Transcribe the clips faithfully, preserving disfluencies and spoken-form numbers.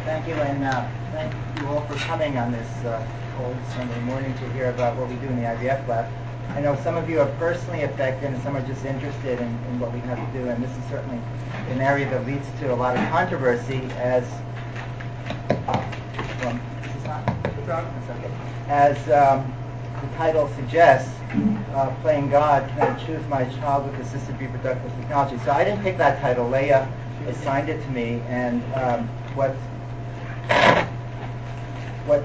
Thank you, and uh, thank you all for coming on this uh, cold Sunday morning to hear about what we do in the I V F lab. I know some of you are personally affected and some are just interested in, in what we have to do, and this is certainly an area that leads to a lot of controversy as well, this is not, it's okay. As um, the title suggests, uh, playing God, can I choose my child with assisted reproductive technology? So I didn't pick that title. Leah assigned it to me, and um, what what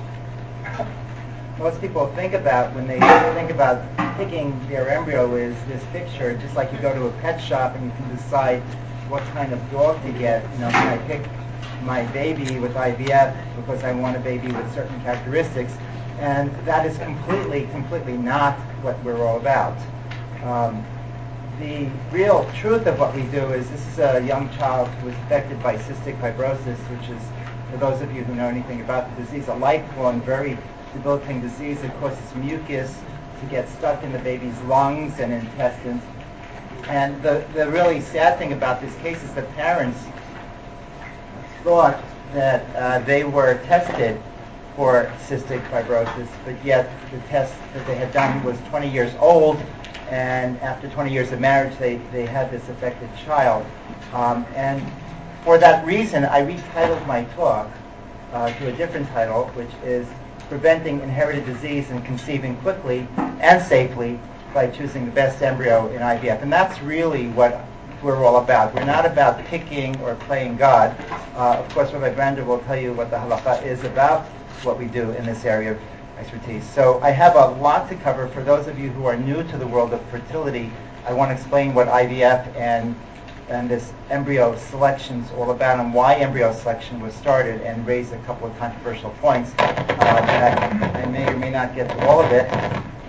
most people think about when they think about picking their embryo is this picture, just like you go to a pet shop and you can decide what kind of dog to get. You know, can I pick my baby with I V F because I want a baby with certain characteristics? And that is completely, completely not what we're all about. Um, the real truth of what we do is this is a young child who was affected by cystic fibrosis, which is, for those of you who know anything about the disease, a lifelong, very debilitating disease that causes mucus to get stuck in the baby's lungs and intestines. And the, the really sad thing about this case is the parents thought that uh, they were tested for cystic fibrosis, but yet the test that they had done was twenty years old, and after twenty years of marriage, they, they had this affected child. Um, and for that reason, I retitled my talk uh, to a different title, which is Preventing Inherited Disease and Conceiving Quickly and Safely by Choosing the Best Embryo in I V F. And that's really what we're all about. We're not about picking or playing God. Uh, of course, Rabbi Brander will tell you what the halacha is about what we do in this area of expertise. So I have a lot to cover. For those of you who are new to the world of fertility, I want to explain what I V F and and this embryo selection is all about and why embryo selection was started, and raise a couple of controversial points. Uh, and I, I may or may not get to all of it.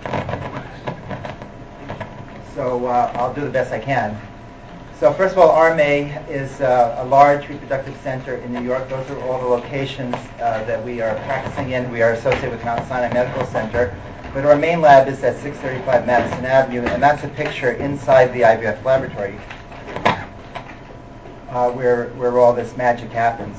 So uh, I'll do the best I can. So first of all, R M A is uh, a large reproductive center in New York. Those are all the locations uh, that we are practicing in. We are associated with Mount Sinai Medical Center. But our main lab is at six thirty-five Madison Avenue, and that's a picture inside the I V F laboratory uh, where, where all this magic happens.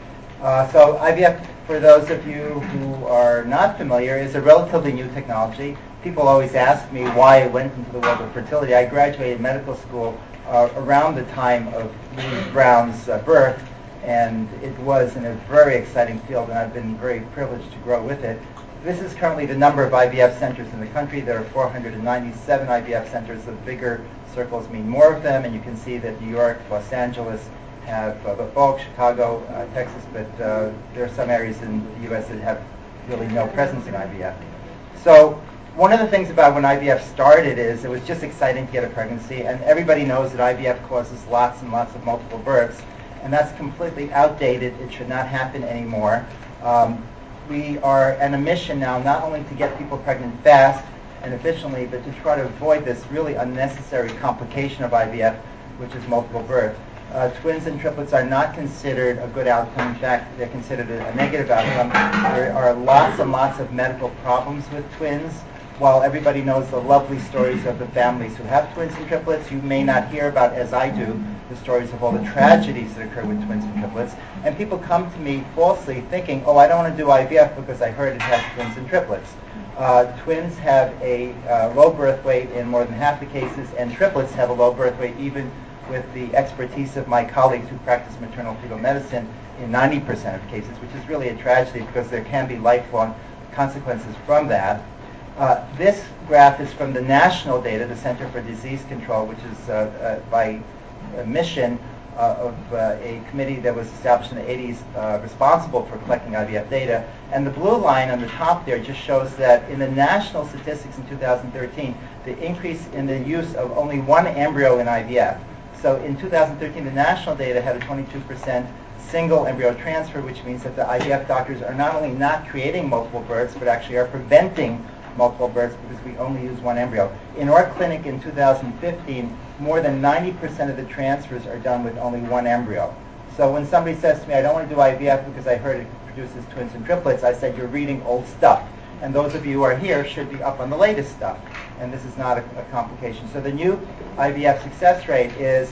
Uh, so I V F, for those of you who are not familiar, is a relatively new technology. People always ask me why I went into the world of fertility. I graduated medical school Uh, around the time of Louise Brown's uh, birth, and it was in a very exciting field, and I've been very privileged to grow with it. This is currently the number of I V F centers in the country. There are four hundred ninety-seven I V F centers. The bigger circles mean more of them, and you can see that New York, Los Angeles have uh, the bulk, Chicago, uh, Texas, but uh, there are some areas in the U S that have really no presence in I V F. So one of the things about when I V F started is it was just exciting to get a pregnancy, and everybody knows that I V F causes lots and lots of multiple births, and that's completely outdated. It should not happen anymore. Um, we are on a mission now not only to get people pregnant fast and efficiently, but to try to avoid this really unnecessary complication of I V F, which is multiple birth. Uh, twins and triplets are not considered a good outcome. In fact, they're considered a, a negative outcome. There are lots and lots of medical problems with twins. While everybody knows the lovely stories of the families who have twins and triplets, you may not hear about, as I do, the stories of all the tragedies that occur with twins and triplets. And people come to me falsely thinking, oh, I don't want to do I V F because I heard it has twins and triplets. Uh, twins have a uh, low birth weight in more than half the cases, and triplets have a low birth weight even with the expertise of my colleagues who practice maternal fetal medicine in ninety percent of cases, which is really a tragedy because there can be lifelong consequences from that. Uh, this graph is from the national data, the Center for Disease Control, which is uh, uh, by a mission uh, of uh, a committee that was established in the eighties uh, responsible for collecting I V F data. And the blue line on the top there just shows that in the national statistics in two thousand thirteen, the increase in the use of only one embryo in I V F. So in two thousand thirteen, the national data had a twenty-two percent single embryo transfer, which means that the I V F doctors are not only not creating multiple births, but actually are preventing multiple births because we only use one embryo. In our clinic in two thousand fifteen, more than ninety percent of the transfers are done with only one embryo. So when somebody says to me, I don't want to do I V F because I heard it produces twins and triplets, I said, you're reading old stuff. And those of you who are here should be up on the latest stuff. And this is not a, a complication. So the new I V F success rate is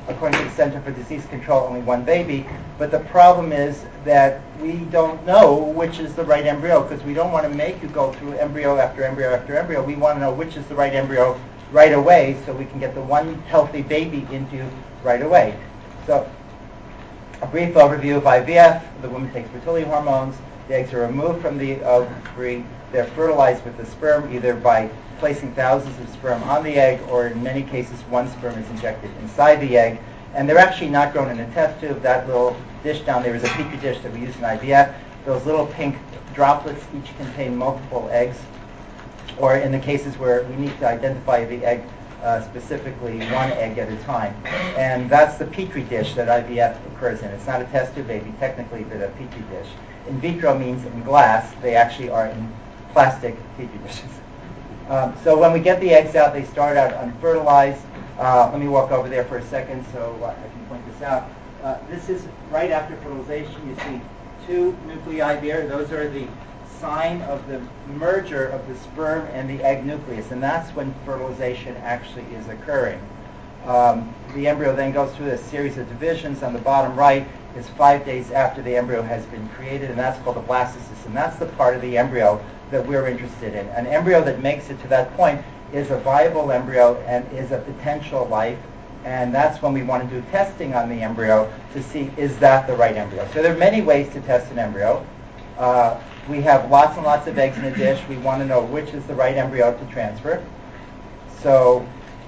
according to the Center for Disease Control, only one baby. But the problem is that we don't know which is the right embryo, because we don't want to make you go through embryo after embryo after embryo. We want to know which is the right embryo right away, so we can get the one healthy baby into you right away. So a brief overview of I V F. The woman takes fertility hormones. The eggs are removed from the ovary. They're fertilized with the sperm, either by placing thousands of sperm on the egg, or in many cases, one sperm is injected inside the egg. And they're actually not grown in a test tube. That little dish down there is a petri dish that we use in I V F. Those little pink droplets each contain multiple eggs, or in the cases where we need to identify the egg uh, specifically, one egg at a time. And that's the petri dish that I V F occurs in. It's not a test tube baby, technically, but a petri dish. In vitro means in glass. They actually are in plastic petri dishes. Um, so when we get the eggs out, they start out unfertilized. Uh, let me walk over there for a second so uh, I can point this out. Uh, this is right after fertilization. You see two nuclei there. Those are the sign of the merger of the sperm and the egg nucleus, and that's when fertilization actually is occurring. Um, the embryo then goes through a series of divisions. On the bottom right is five days after the embryo has been created, and that's called the blastocyst, and that's the part of the embryo that we're interested in. An embryo that makes it to that point is a viable embryo and is a potential life, and that's when we want to do testing on the embryo to see, is that the right embryo? So there are many ways to test an embryo. Uh, we have lots and lots of eggs in a dish. We want to know which is the right embryo to transfer. So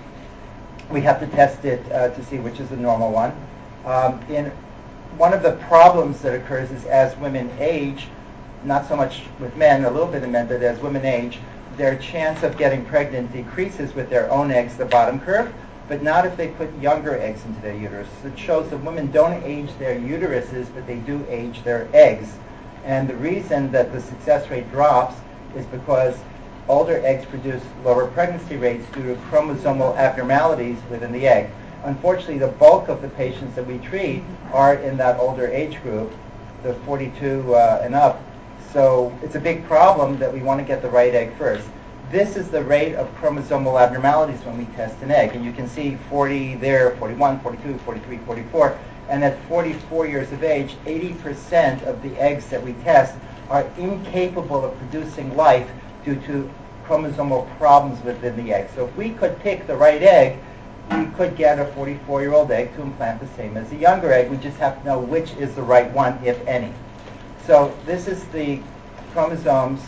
we have to test it uh, to see which is the normal one. Um, in one of the problems that occurs is as women age, not so much with men, a little bit in men, but as women age, their chance of getting pregnant decreases with their own eggs, the bottom curve, but not if they put younger eggs into their uterus. It shows that women don't age their uteruses, but they do age their eggs. And the reason that the success rate drops is because older eggs produce lower pregnancy rates due to chromosomal abnormalities within the egg. Unfortunately, the bulk of the patients that we treat are in that older age group, the forty-two uh, and up. So it's a big problem that we want to get the right egg first. This is the rate of chromosomal abnormalities when we test an egg. And you can see forty there, forty-one, forty-two, forty-three, forty-four. And at forty-four years of age, eighty percent of the eggs that we test are incapable of producing life due to chromosomal problems within the egg. So if we could pick the right egg, we could get a forty-four-year-old egg to implant the same as a younger egg. We just have to know which is the right one, if any. So this is the chromosomes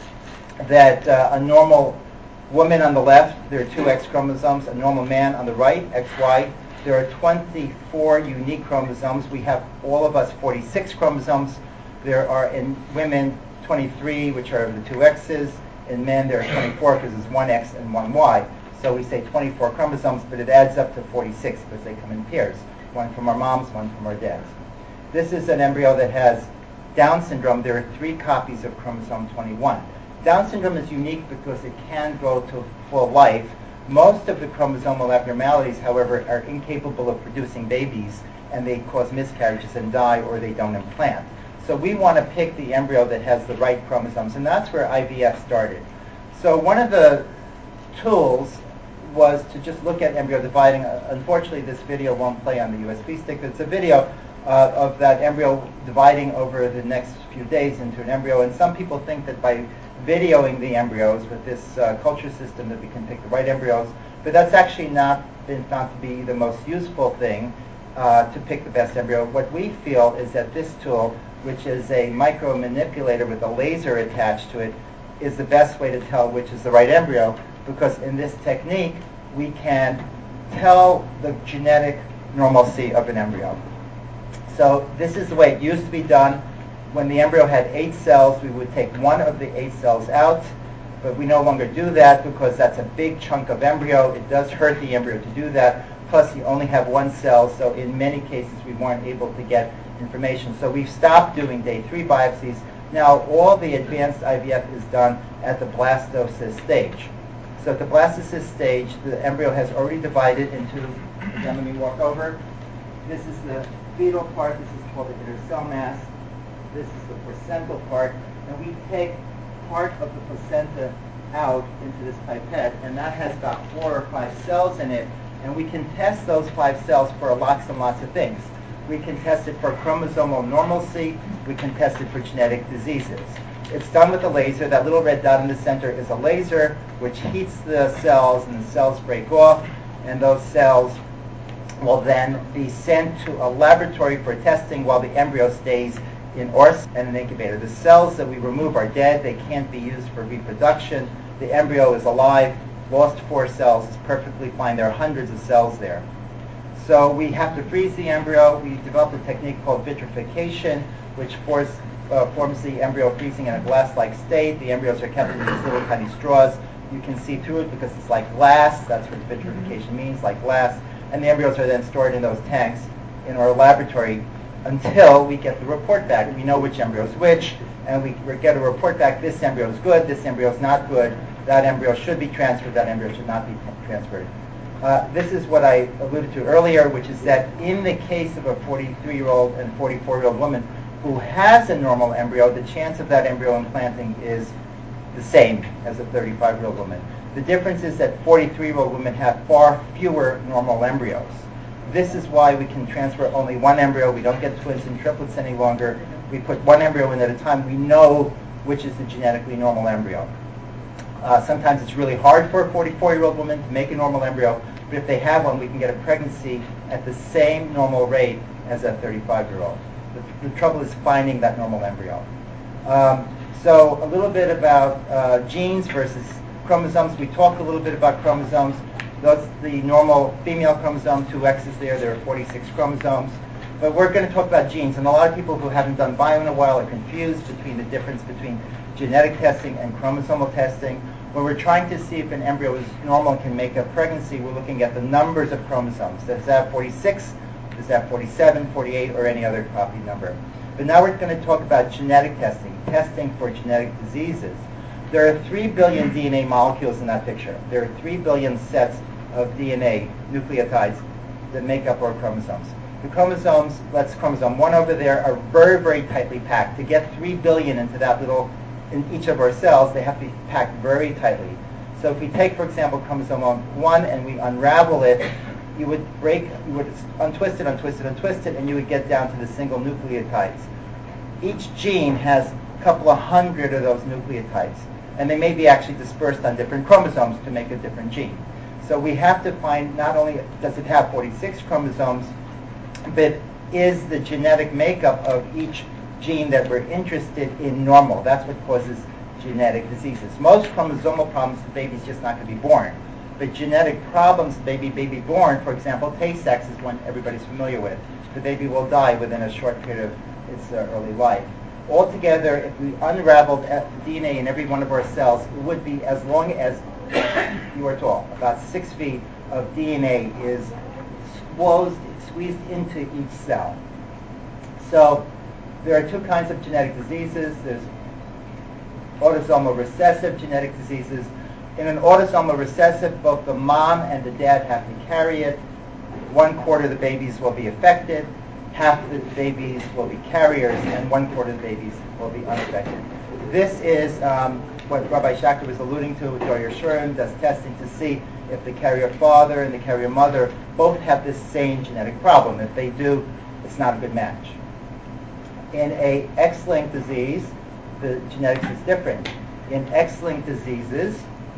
that uh, a normal woman on the left, there are two X chromosomes, a normal man on the right, X Y. There are twenty-four unique chromosomes. We have, all of us, forty-six chromosomes. There are in women twenty-three, which are the two X's. In men, there are twenty-four because there's one X and one Y. So we say twenty-four chromosomes, but it adds up to forty-six because they come in pairs. One from our moms, one from our dads. This is an embryo that has Down syndrome. There are three copies of chromosome twenty-one. Down syndrome is unique because it can go to full life. Most of the chromosomal abnormalities, however, are incapable of producing babies, and they cause miscarriages and die, or they don't implant. So we want to pick the embryo that has the right chromosomes, and that's where I V F started. So one of the tools was to just look at embryo dividing. Uh, unfortunately, this video won't play on the U S B stick. It's a video uh, of that embryo dividing over the next few days into an embryo, and some people think that by videoing the embryos with this uh, culture system that we can pick the right embryos, but that's actually not been found to be the most useful thing uh, to pick the best embryo. What we feel is that this tool, which is a micro manipulator with a laser attached to it, is the best way to tell which is the right embryo, because in this technique we can tell the genetic normalcy of an embryo. So this is the way it used to be done. When the embryo had eight cells, we would take one of the eight cells out, but we no longer do that because that's a big chunk of embryo. It does hurt the embryo to do that. Plus, you only have one cell, so in many cases we weren't able to get information. So we've stopped doing day three biopsies. Now all the advanced I V F is done at the blastocyst stage. So at the blastocyst stage, the embryo has already divided into, again, let me walk over. This is the fetal part. This is called the inner cell mass. This is the placental part, and we take part of the placenta out into this pipette, and that has about four or five cells in it, And we can test those five cells for lots and lots of things. We can test it for chromosomal normalcy. We can test it for genetic diseases. It's done with a laser. That little red dot in the center is a laser which heats the cells, and the cells break off, and those cells will then be sent to a laboratory for testing while the embryo stays in O R S and an incubator. The cells that we remove are dead. They can't be used for reproduction. The embryo is alive. Lost four cells is perfectly fine. There are hundreds of cells there. So we have to freeze the embryo. We developed a technique called vitrification, which force, uh, forms the embryo freezing in a glass-like state. The embryos are kept in these little tiny straws. You can see through it because it's like glass. That's what vitrification means, like glass. And the embryos are then stored in those tanks in our laboratory until we get the report back. We know which embryo is which, and we get a report back, this embryo is good, this embryo is not good, that embryo should be transferred, that embryo should not be transferred. Uh, this is what I alluded to earlier, which is that in the case of a forty-three-year-old and forty-four-year-old woman who has a normal embryo, the chance of that embryo implanting is the same as a thirty-five-year-old woman. The difference is that forty-three-year-old women have far fewer normal embryos. This is why we can transfer only one embryo. We don't get twins and triplets any longer. We put one embryo in at a time. We know which is the genetically normal embryo. Uh, sometimes it's really hard for a forty-four-year-old woman to make a normal embryo, but if they have one, we can get a pregnancy at the same normal rate as a thirty-five-year-old. The, the trouble is finding that normal embryo. Um, so a little bit about uh, genes versus chromosomes. We talked a little bit about chromosomes. That's the normal female chromosome, two X's there. There are forty-six chromosomes. But we're going to talk about genes. And a lot of people who haven't done bio in a while are confused between the difference between genetic testing and chromosomal testing. When we're trying to see if an embryo is normal and can make a pregnancy, we're looking at the numbers of chromosomes. Does it have forty-six? Does it have forty-seven, forty-eight, or any other copy number? But now we're going to talk about genetic testing, testing for genetic diseases. There are three billion D N A molecules in that picture. There are three billion sets of D N A nucleotides that make up our chromosomes. The chromosomes, that's chromosome one over there, are very, very tightly packed. To get three billion into that little, in each of our cells, they have to be packed very tightly. So if we take, for example, chromosome one and we unravel it, you would break, you would untwist it, untwist it, untwist it, and you would get down to the single nucleotides. Each gene has a couple of hundred of those nucleotides, and they may be actually dispersed on different chromosomes to make a different gene. So we have to find not only does it have forty-six chromosomes, but is the genetic makeup of each gene that we're interested in normal. That's what causes genetic diseases. Most chromosomal problems, the baby's just not going to be born. But genetic problems, baby, baby born, for example, Tay-Sachs is one everybody's familiar with. The baby will die within a short period of its uh, early life. Altogether, if we unraveled the D N A in every one of our cells, it would be as long as you are tall. About six feet of D N A is squeezed, squeezed into each cell. So there are two kinds of genetic diseases. There's autosomal recessive genetic diseases. In an autosomal recessive, both the mom and the dad have to carry it. One quarter of the babies will be affected. Half the babies will be carriers, and one quarter of the babies will be unaffected. This is um, what Rabbi Schachter was alluding to. Dor Yeshurim does testing to see if the carrier father and the carrier mother both have this same genetic problem. If they do, it's not a good match. In a X-linked disease, the genetics is different. In X-linked diseases,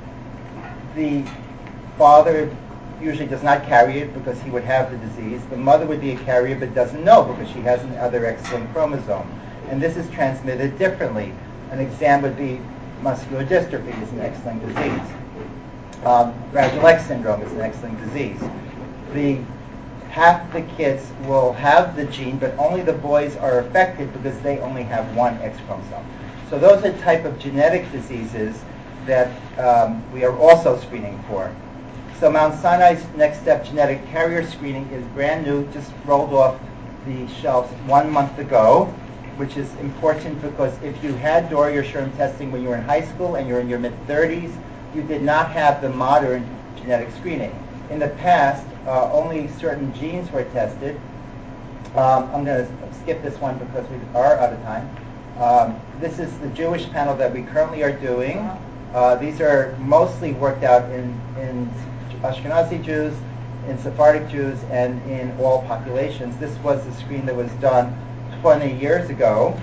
the father usually does not carry it because he would have the disease. The mother would be a carrier but doesn't know because she has another X-linked chromosome. And this is transmitted differently. An example would be muscular dystrophy is an X-linked disease. Um, Fragile X syndrome is an X-linked disease. The half the kids will have the gene, but only the boys are affected because they only have one X chromosome. So those are the type of genetic diseases that um, we are also screening for. So Mount Sinai's Next Step genetic carrier screening is brand new, just rolled off the shelves one month ago, which is important because if you had Dor Yeshurim testing when you were in high school and you're in your mid-thirties, you did not have the modern genetic screening. In the past, uh, only certain genes were tested. Um, I'm going to skip this one because we are out of time. Um, this is the Jewish panel that we currently are doing. Uh, these are mostly worked out in, in Ashkenazi Jews, in Sephardic Jews and in all populations. This was a screen that was done twenty years ago.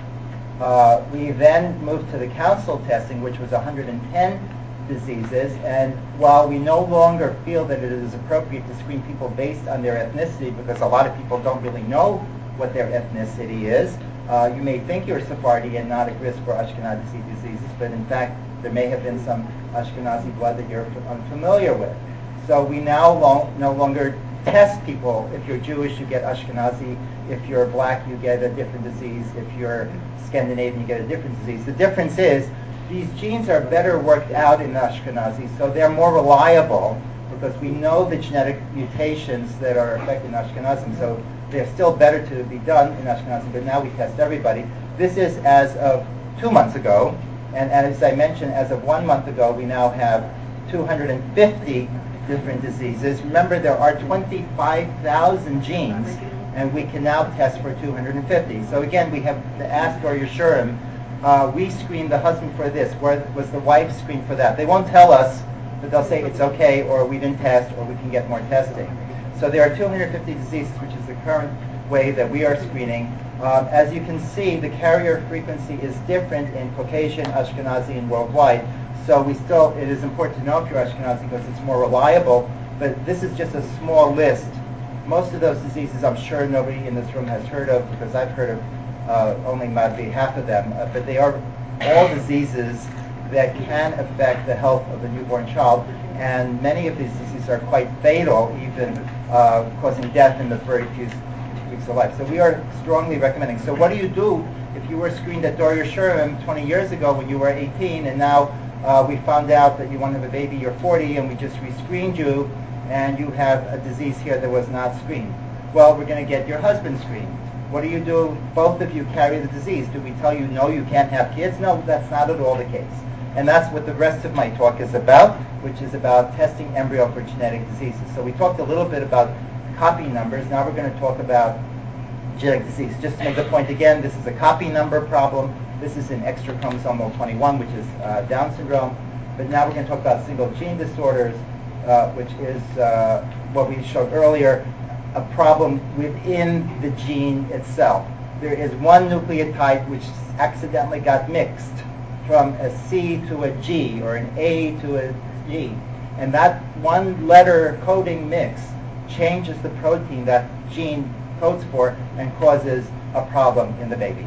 Uh, we then moved to the council testing, which was one hundred ten diseases, and while we no longer feel that it is appropriate to screen people based on their ethnicity, because a lot of people don't really know what their ethnicity is, uh, you may think you're Sephardi and not at risk for Ashkenazi diseases, but in fact there may have been some Ashkenazi blood that you're unfamiliar with. So we now lo- no longer test people. If you're Jewish, you get Ashkenazi. If you're black, you get a different disease. If you're Scandinavian, you get a different disease. The difference is these genes are better worked out in Ashkenazi, so they're more reliable because we know the genetic mutations that are affecting Ashkenazim. So they're still better to be done in Ashkenazi, but now we test everybody. This is as of two months ago, and as I mentioned, as of one month ago, we now have two hundred fifty different diseases. Remember, there are twenty-five thousand genes, and we can now test for two hundred fifty. So again, we have to ask Dor Yeshurim, uh, we screened the husband for this, where was the wife screened for that? They won't tell us, but they'll say it's okay, or we didn't test, or we can get more testing. So there are two hundred fifty diseases, which is the current way that we are screening. Um, as you can see, the carrier frequency is different in Caucasian, Ashkenazi, and worldwide. So we still, it is important to know if you're Ashkenazi because it's more reliable, but this is just a small list. Most of those diseases I'm sure nobody in this room has heard of, because I've heard of uh, only maybe half of them, uh, but they are all diseases that can affect the health of the newborn child, and many of these diseases are quite fatal, even uh, causing death in the very few weeks of life. So we are strongly recommending. So what do you do if you were screened at Dor Yeshurim twenty years ago when you were eighteen, and now uh, we found out that you want to have a baby, you're forty, and we just re-screened you, and you have a disease here that was not screened? Well, we're going to get your husband screened. What do you do? Both of you carry the disease. Do we tell you, no, you can't have kids? No, that's not at all the case. And that's what the rest of my talk is about, which is about testing embryo for genetic diseases. So we talked a little bit about copy numbers. Now we're going to talk about genetic disease. Just to make the point again, this is a copy number problem. This is an extra chromosomal twenty-one, which is uh, Down syndrome. But now we're going to talk about single gene disorders, uh, which is uh, what we showed earlier, a problem within the gene itself. There is one nucleotide which accidentally got mixed from a C to a G, or an A to a G. And that one letter coding mix changes the protein that gene codes for and causes a problem in the baby.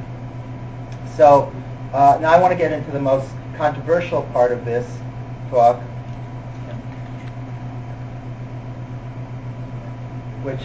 So uh, now I want to get into the most controversial part of this talk, which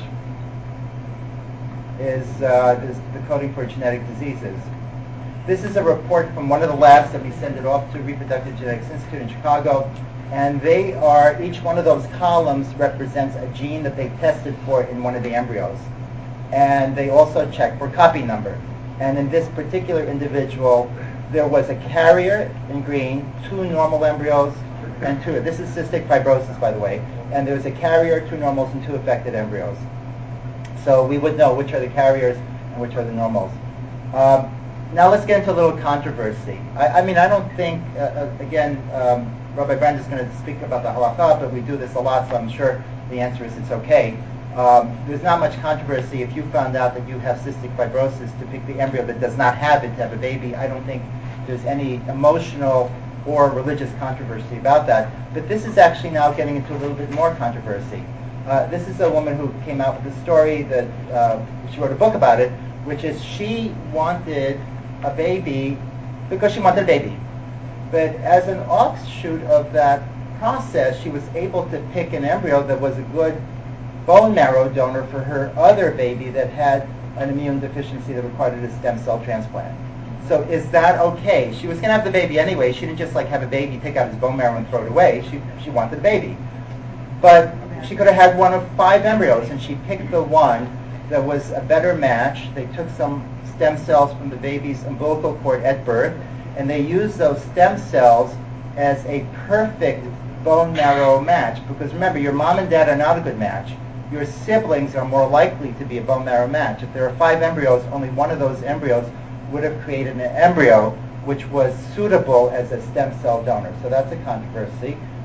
is, uh, is the coding for genetic diseases. This is a report from one of the labs that we send it off to Reproductive Genetics Institute in Chicago, and they are, each one of those columns represents a gene that they tested for in one of the embryos. And they also check for copy number. And in this particular individual, there was a carrier in green, two normal embryos, and two, this is cystic fibrosis, by the way, and there was a carrier, two normals, and two affected embryos. So we would know which are the carriers and which are the normals. Um, now let's get into a little controversy. I, I mean, I don't think, uh, again, um, Rabbi Brand is going to speak about the halacha, but we do this a lot, so I'm sure the answer is it's okay. Um, there's not much controversy if you found out that you have cystic fibrosis to pick the embryo that does not have it to have a baby. I don't think there's any emotional or religious controversy about that. But this is actually now getting into a little bit more controversy. Uh, this is a woman who came out with a story that uh, she wrote a book about it, which is she wanted a baby because she wanted a baby. But as an offshoot of that process, she was able to pick an embryo that was a good bone marrow donor for her other baby that had an immune deficiency that required a stem cell transplant. So is that okay? She was going to have the baby anyway. She didn't just like have a baby, take out his bone marrow and throw it away. She she wanted a baby. But she could have had one of five embryos, and she picked the one that was a better match. They took some stem cells from the baby's umbilical cord at birth, and they used those stem cells as a perfect bone marrow match. Because remember, your mom and dad are not a good match. Your siblings are more likely to be a bone marrow match. If there are five embryos, only one of those embryos would have created an embryo which was suitable as a stem cell donor. So that's a controversy.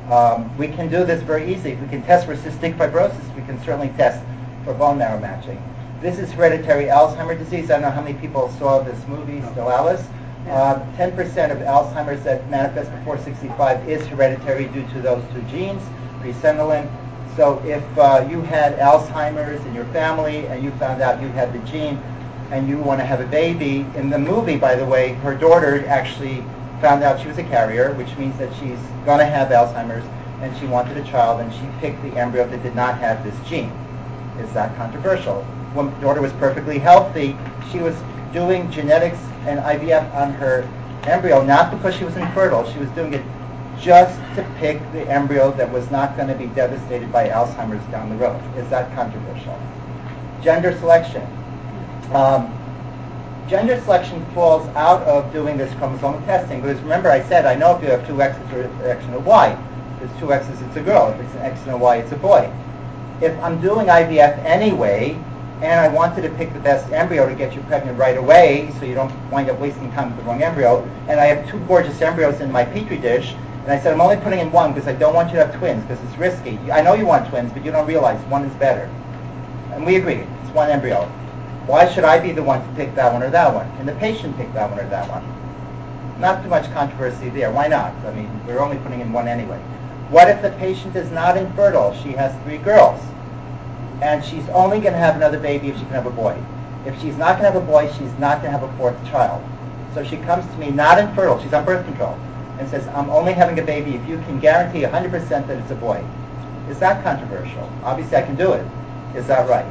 Um, we can do this very easily. If we can test for cystic fibrosis, we can certainly test for bone marrow matching. This is hereditary Alzheimer's disease. I don't know how many people saw this movie, Still Alice. Uh, ten percent of Alzheimer's that manifests before sixty-five is hereditary due to those two genes, presenilin. So if uh, you had Alzheimer's in your family and you found out you had the gene and you want to have a baby, in the movie, by the way, her daughter actually found out she was a carrier, which means that she's going to have Alzheimer's, and she wanted a child, and she picked the embryo that did not have this gene. Is that controversial? When the daughter was perfectly healthy, she was doing genetics and I V F on her embryo, not because she was infertile. She was doing it just to pick the embryo that was not going to be devastated by Alzheimer's down the road. Is that controversial? Gender selection. Um, gender selection falls out of doing this chromosomal testing, because remember I said I know if you have two X's or an X and a Y. If there's two X's, it's a girl. If it's an X and a Y, it's a boy. If I'm doing I V F anyway, and I wanted to pick the best embryo to get you pregnant right away so you don't wind up wasting time with the wrong embryo, and I have two gorgeous embryos in my petri dish, and I said I'm only putting in one because I don't want you to have twins because it's risky. I know you want twins, but you don't realize one is better. And we agree, it's one embryo. Why should I be the one to pick that one or that one? And the patient pick that one or that one? Not too much controversy there. Why not? I mean, we're only putting in one anyway. What if the patient is not infertile? She has three girls, and she's only going to have another baby if she can have a boy. If she's not going to have a boy, she's not going to have a fourth child. So she comes to me not infertile, she's on birth control, and says, I'm only having a baby if you can guarantee one hundred percent that it's a boy. Is that controversial? Obviously I can do it. Is that right?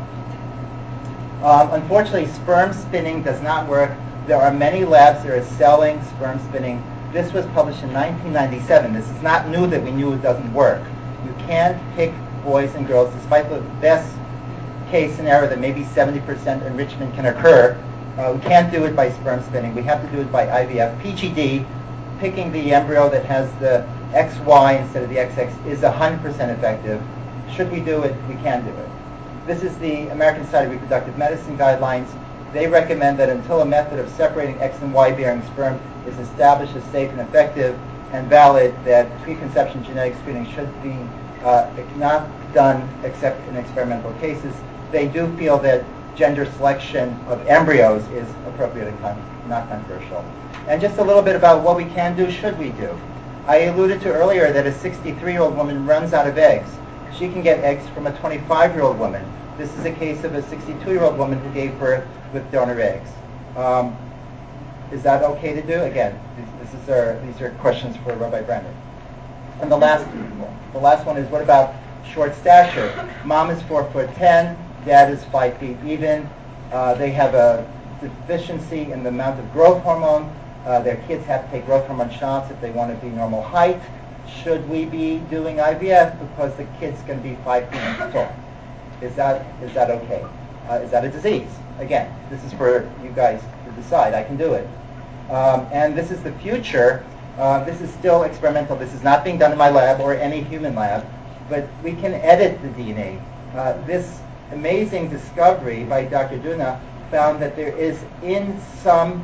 Um, unfortunately, sperm spinning does not work. There are many labs that are selling sperm spinning. This was published in nineteen ninety-seven. This is not new that we knew it doesn't work. You can't pick boys and girls, despite the best case scenario that maybe seventy percent enrichment can occur. Uh, we can't do it by sperm spinning. We have to do it by I V F. P G D, picking the embryo that has the X Y instead of the X X, is one hundred percent effective. Should we do it? We can do it. This is the American Society of Reproductive Medicine guidelines. They recommend that until a method of separating X and Y bearing sperm is established as safe and effective and valid, that preconception genetic screening should be uh, not done except in experimental cases. They do feel that gender selection of embryos is appropriate and con- not controversial. And just a little bit about what we can do, should we do. I alluded to earlier that a sixty-three-year-old woman runs out of eggs. She can get eggs from a twenty-five-year-old woman. This is a case of a sixty-two-year-old woman who gave birth with donor eggs. Um, is that okay to do? Again, this, this is our, these are questions for Rabbi Brandon. And the last, the last one is, what about short stature? Mom is four foot ten, dad is five feet even. Uh, they have a deficiency in the amount of growth hormone. Uh, their kids have to take growth hormone shots if they want to be normal height. Should we be doing I V F because the kid's going to be five feet tall? Is that is that okay? Uh, is that a disease? Again, this is for you guys to decide. I can do it. Um, and this is the future. Uh, this is still experimental. This is not being done in my lab or any human lab, but we can edit the D N A. Uh, this amazing discovery by Doctor Duna found that there is in some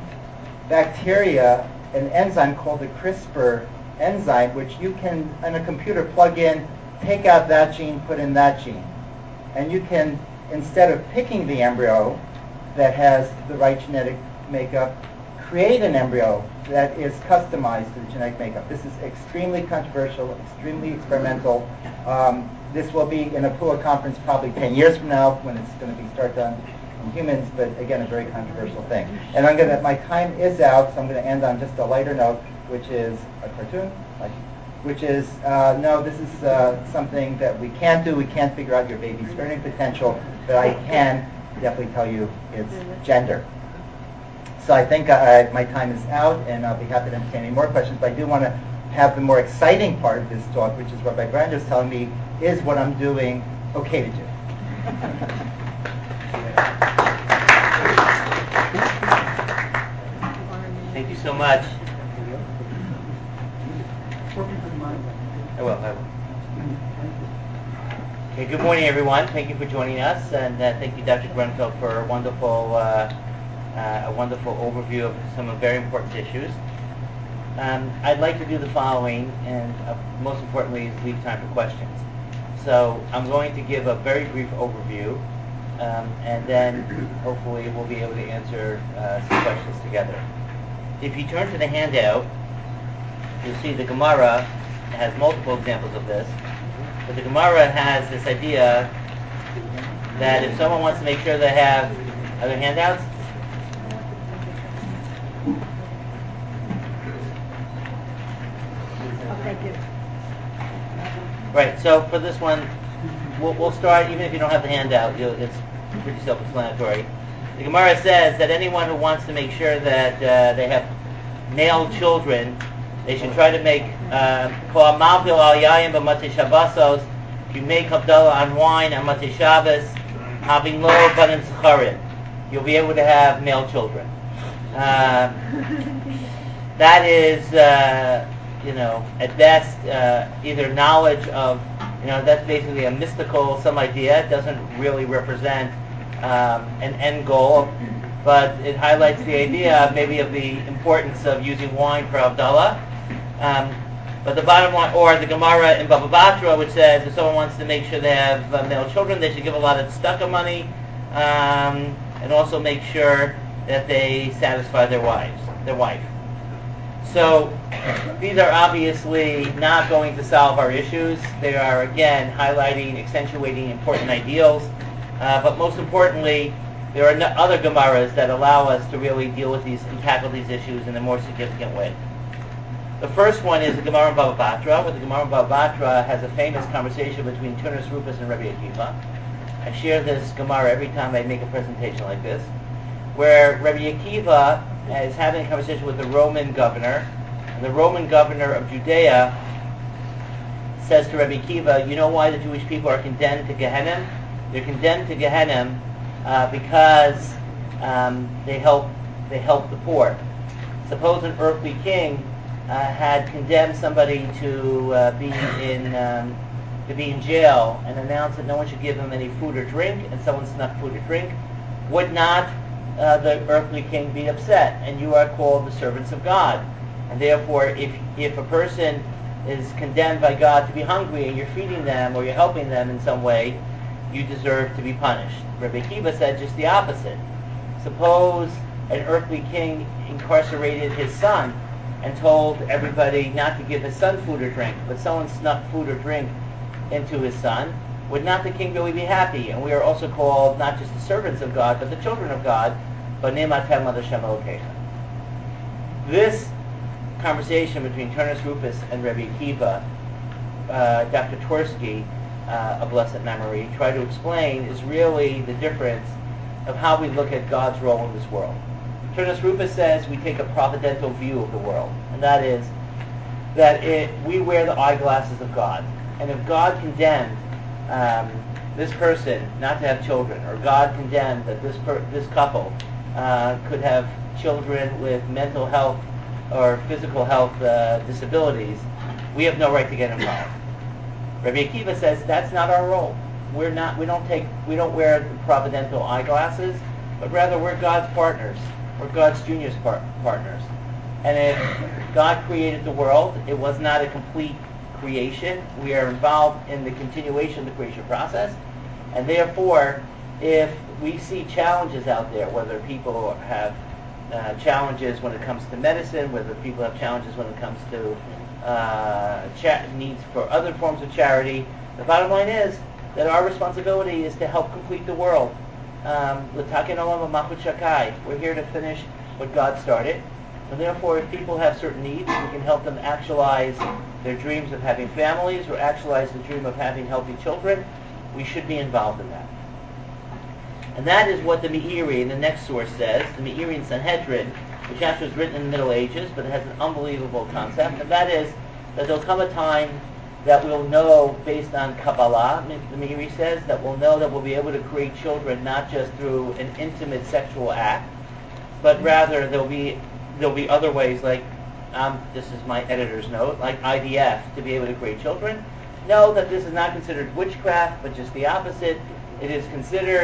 bacteria an enzyme called the CRISPR enzyme, which you can, on a computer, plug in, take out that gene, put in that gene. And you can, instead of picking the embryo that has the right genetic makeup, create an embryo that is customized to the genetic makeup. This is extremely controversial, extremely experimental. Um, this will be in a P U A conference probably ten years from now when it's going to be start done in humans, but again, a very controversial thing. And I'm going to, my time is out, so I'm going to end on just a lighter note, which is a cartoon, like, which is, uh, no, this is uh, something that we can't do. We can't figure out your baby's earning potential, but I can definitely tell you its gender. So I think uh, my time is out, and I'll be happy to entertain any more questions, but I do want to have the more exciting part of this talk, which is what Rabbi Brand is telling me is what I'm doing okay to do. Thank you so much. I will, I will. Okay, good morning, everyone. Thank you for joining us, and uh, thank you, Doctor Grunfeld, for a wonderful, uh, uh, a wonderful overview of some very important issues. Um, I'd like to do the following, and uh, most importantly is leave time for questions. So I'm going to give a very brief overview, um, and then hopefully we'll be able to answer uh, some questions together. If you turn to the handout, you'll see the Gemara has multiple examples of this, but the Gemara has this idea that if someone wants to make sure they have other handouts, right, so for this one, we'll, we'll start, even if you don't have the handout, you'll, it's pretty self-explanatory. The Gemara says that anyone who wants to make sure that uh, they have male children, they should try to make Ko'am Mavdil al Yayin b'Matzei Shabbosos. If you make Havdalah on wine on Matzei Shabbos, having lo banim zacharim, you'll be able to have male children. Uh, that is, uh, you know, at best, uh, either knowledge of, you know, that's basically a mystical, some idea. It doesn't really represent um, an end goal, but it highlights the idea maybe of the importance of using wine for Havdalah. Um, but the bottom line, or the Gemara in Baba Batra, which says if someone wants to make sure they have uh, male children, they should give a lot of tzedakah money, um, and also make sure that they satisfy their wives, their wife. So these are obviously not going to solve our issues. They are, again, highlighting, accentuating important ideals. Uh, but most importantly, there are no other Gemaras that allow us to really deal with these and tackle these issues in a more significant way. The first one is the Gemara in Baba Batra, where the Gemara in Baba Batra has a famous conversation between Turnus Rufus and Rabbi Akiva. I share this Gemara every time I make a presentation like this, where Rabbi Akiva is having a conversation with the Roman governor, and the Roman governor of Judea says to Rabbi Akiva, you know why the Jewish people are condemned to Gehenna? They're condemned to Gehenna uh, because um, they help they help the poor. Suppose an earthly king uh, had condemned somebody to uh, be in um, to be in jail and announced that no one should give him any food or drink, and someone snuck food or drink. Would not uh, the earthly king be upset? And you are called the servants of God, and therefore, if if a person is condemned by God to be hungry and you're feeding them or you're helping them in some way, you deserve to be punished. Rabbi Akiva said just the opposite. Suppose an earthly king incarcerated his son and told everybody not to give his son food or drink, but someone snuck food or drink into his son. Would not the king really be happy? And we are also called not just the servants of God, but the children of God. This conversation between Turnus Rufus and Rabbi Akiva, uh, Doctor Twersky, uh, of blessed memory, tried to explain is really the difference of how we look at God's role in this world. Turnus Rufus says we take a providential view of the world, and that is that it, we wear the eyeglasses of God. And if God condemned um, this person not to have children, or God condemned that this per, this couple uh, could have children with mental health or physical health uh, disabilities, we have no right to get involved. Rabbi Akiva says that's not our role. We're not. We don't take. We don't wear the providential eyeglasses, but rather we're God's partners. We're God's junior par- partners. And if God created the world, it was not a complete creation. We are involved in the continuation of the creation process, and therefore, if we see challenges out there, whether people have uh, challenges when it comes to medicine, whether people have challenges when it comes to uh, cha- needs for other forms of charity, the bottom line is that our responsibility is to help complete the world. Um, We're here to finish what God started. And therefore, if people have certain needs, we can help them actualize their dreams of having families or actualize the dream of having healthy children. We should be involved in that. And that is what the Meiri in the next source says. The Meiri in Sanhedrin, which actually was written in the Middle Ages, but it has an unbelievable concept. And that is that there'll come a time that we'll know, based on Kabbalah, the Meiri says, that we'll know that we'll be able to create children not just through an intimate sexual act, but rather there'll be there'll be other ways, like, um, this is my editor's note, like I V F, to be able to create children. Know that this is not considered witchcraft, but just the opposite. It is considered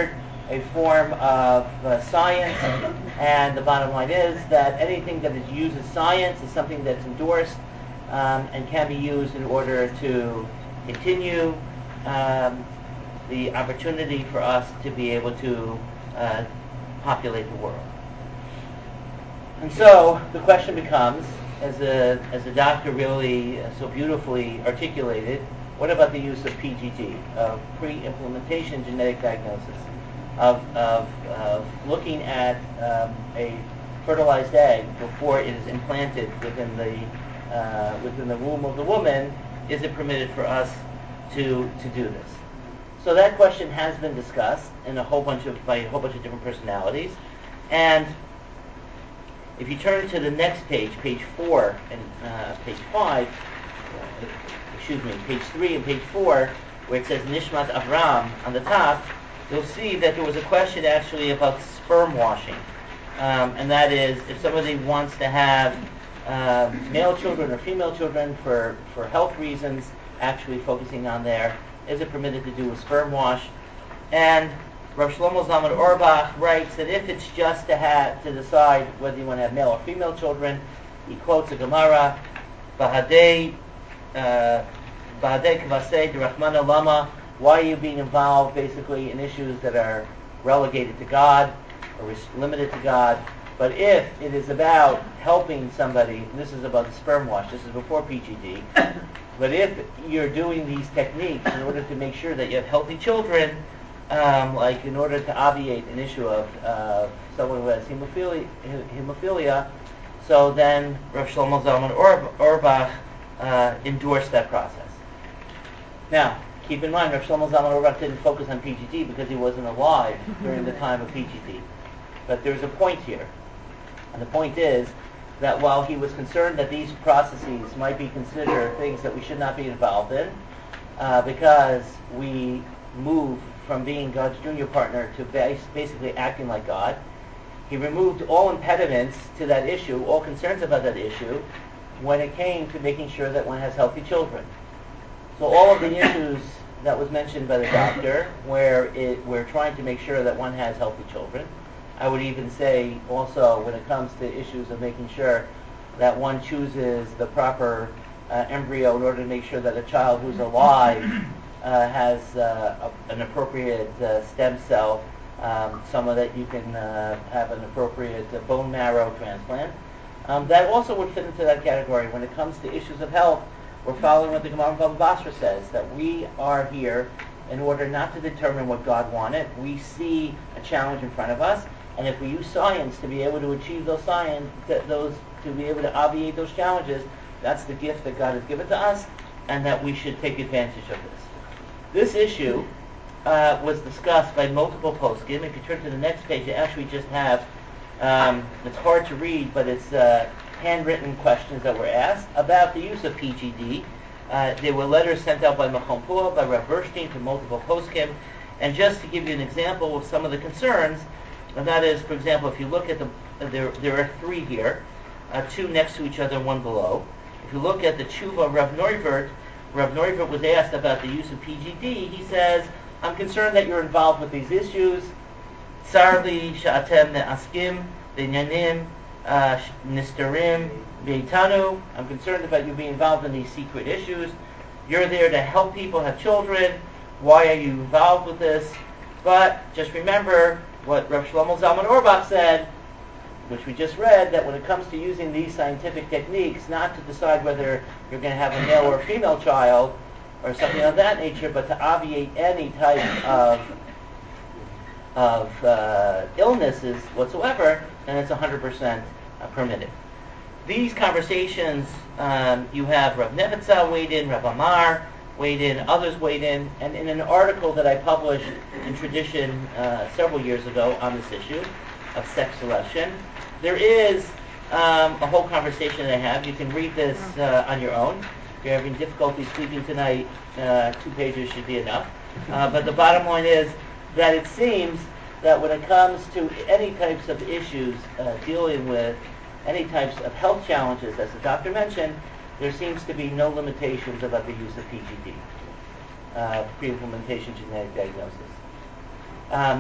a form of uh, science, and the bottom line is that anything that is used as science is something that's endorsed um, and can be used in order to continue um, the opportunity for us to be able to uh, populate the world. And so the question becomes, as a as the doctor really uh, so beautifully articulated, what about the use of P G D, of pre-implementation genetic diagnosis, of, of, of looking at um, a fertilized egg before it is implanted within the uh, within the womb of the woman? Is it permitted for us to to do this? So that question has been discussed in a whole bunch of by a whole bunch of different personalities, and if you turn to the next page, page four and uh, page five, uh, excuse me, page three and page four, where it says Nishmat Avram on the top, you'll see that there was a question actually about sperm washing, um, and that is if somebody wants to have uh, male children or female children for for health reasons, actually focusing on there, is it permitted to do a sperm wash? And Rav Shlomo Zalman Auerbach writes that if it's just to have to decide whether you want to have male or female children, he quotes a Gemara, Bahadei uh, Bahadei Kavasei D'Rachmana Lama. Why are you being involved basically in issues that are relegated to God or is limited to God? But if it is about helping somebody, and this is about the sperm wash, this is before P G D, but if you're doing these techniques in order to make sure that you have healthy children, Um, like in order to obviate an issue of uh, someone who has hemophilia, hemophilia, so then Rav Shlomo Zalman Auerbach uh, endorsed that process. Now, keep in mind, Rav Shlomo Zalman Auerbach didn't focus on P G D because he wasn't alive during the time of P G D. But there's a point here. And the point is that while he was concerned that these processes might be considered things that we should not be involved in, uh, because we move from being God's junior partner to basically acting like God, he removed all impediments to that issue, all concerns about that issue, when it came to making sure that one has healthy children. So all of the issues that was mentioned by the doctor, where it, we're trying to make sure that one has healthy children, I would even say also when it comes to issues of making sure that one chooses the proper uh, embryo in order to make sure that a child who's alive Uh, has uh, a, an appropriate uh, stem cell, um, someone that you can uh, have an appropriate uh, bone marrow transplant. Um, that also would fit into that category. When it comes to issues of health, we're following what the Gemara in Baba Basra says, that we are here in order not to determine what God wanted. We see a challenge in front of us, and if we use science to be able to achieve those science, th- those to be able to obviate those challenges, that's the gift that God has given to us, and that we should take advantage of this. This issue uh, was discussed by multiple poskim. If you turn to the next page, you actually just have, um, it's hard to read, but it's uh, handwritten questions that were asked about the use of P G D. Uh, there were letters sent out by Machon Pua, by Rav Burstein, to multiple poskim. And just to give you an example of some of the concerns, and that is, for example, if you look at the, there, there are three here, uh, two next to each other and one below. If you look at the tshuva of Rav Neuvert, Rav Neuvert was asked about the use of P G D. He says, I'm concerned that you're involved with these issues. Tsar li sha'atem ne'askim b'inyanim nistarim beitanu. I'm concerned about you being involved in these secret issues. You're there to help people have children. Why are you involved with this? But just remember what Rav Shlomo Zalman Auerbach said, which we just read, that when it comes to using these scientific techniques, not to decide whether you're going to have a male or a female child or something of that nature, but to obviate any type of of uh, illnesses whatsoever, then it's one hundred percent permitted. These conversations, um, you have Rav Nevitzah weighed in, Rav Amar weighed in, others weighed in, and in an article that I published in Tradition uh, several years ago on this issue of sex selection, there is um, a whole conversation that I have. You can read this uh, on your own. If you're having difficulty sleeping tonight, uh, two pages should be enough. Uh, but the bottom line is that it seems that when it comes to any types of issues uh, dealing with any types of health challenges, as the doctor mentioned, there seems to be no limitations about the use of P G D, uh, pre-implementation genetic diagnosis. Um,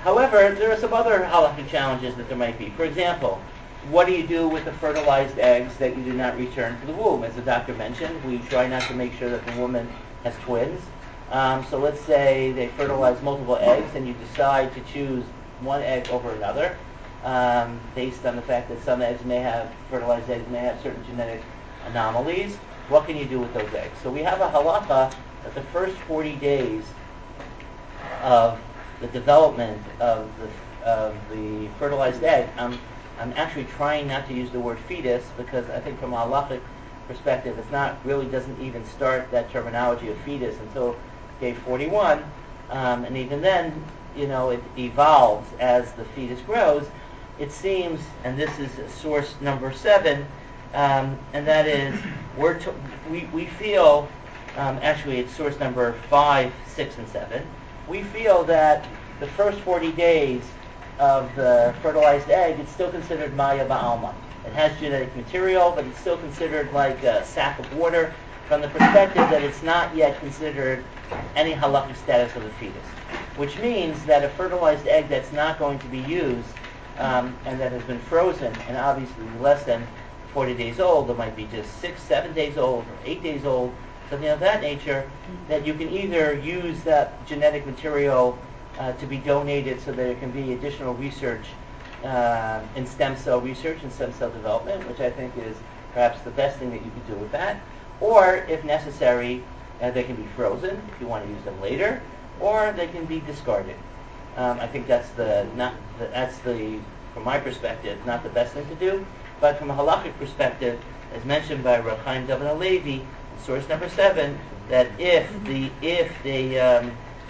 however, there are some other halakhic challenges that there might be. For example, what do you do with the fertilized eggs that you do not return to the womb? As the doctor mentioned, we try not to make sure that the woman has twins. Um, so let's say they fertilize multiple eggs and you decide to choose one egg over another um, based on the fact that some eggs may have, fertilized eggs may have certain genetic anomalies. What can you do with those eggs? So we have a halacha that the first forty days of the development of the, of the fertilized egg, I'm, I'm actually trying not to use the word fetus because I think from a halachic perspective, it's not really doesn't even start that terminology of fetus until day forty-one, um, and even then, you know, it evolves as the fetus grows. It seems, and this is source number seven, um, and that is we're to, we we feel, um, actually it's source number five, six, and seven. We feel that the first forty days of the fertilized egg, it's still considered maya ba'alma. It has genetic material, but it's still considered like a sack of water from the perspective that it's not yet considered any halakhic status of the fetus. Which means that a fertilized egg that's not going to be used um, and that has been frozen and obviously less than forty days old, it might be just six, seven days old or eight days old, something of that nature, that you can either use that genetic material uh, to be donated so that there can be additional research uh, in stem cell research and stem cell development, which I think is perhaps the best thing that you could do with that. Or, if necessary, uh, they can be frozen if you want to use them later, or they can be discarded. Um, I think that's the not the, that's the from my perspective not the best thing to do, but from a halakhic perspective, as mentioned by Rav Chaim David HaLevi, source number seven, that if the if the um,